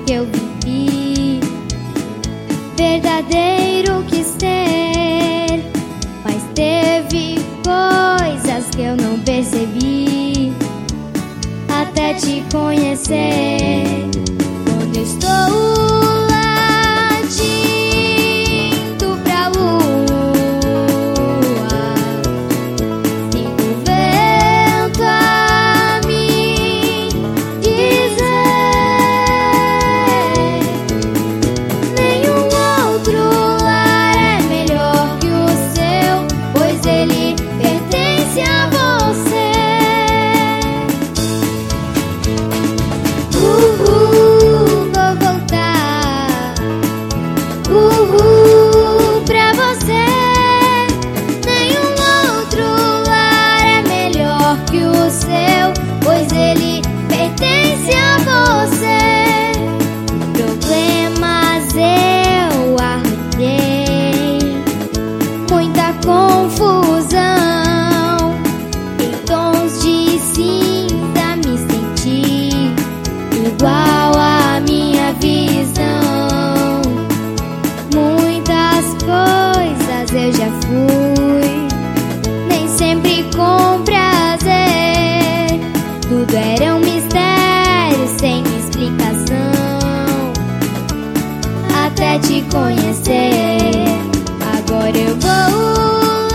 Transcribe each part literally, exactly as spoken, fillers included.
que eu vivi. Verdadeiro quis ser, mas teve coisas que eu não percebi até te conhecer. Quando estou latindo pra lua, sinto o vento a me dizer: nenhum outro lar é melhor que o seu, pois ele pertence a você. Uhul, vou voltar. Uhul, pra você. Nenhum outro lar é melhor que o seu, pois ele pertence a você. Problemas eu arranjei, muita confusão, em tons de cinza me senti igual à minha visão. Muitas coisas eu já fui, nem sempre com prazer. Tudo era um mistério sem explicação até te conhecer. Agora eu vou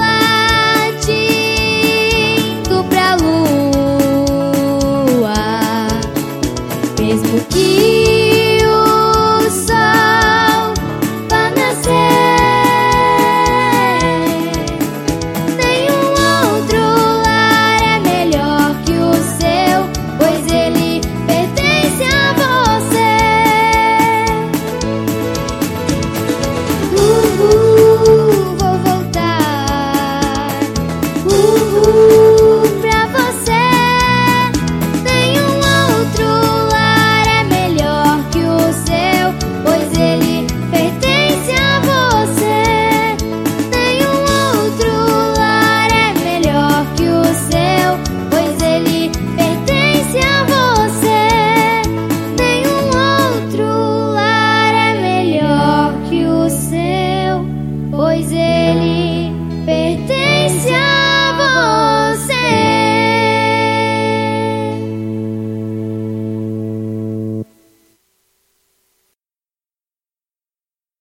latindo pra lua, mesmo que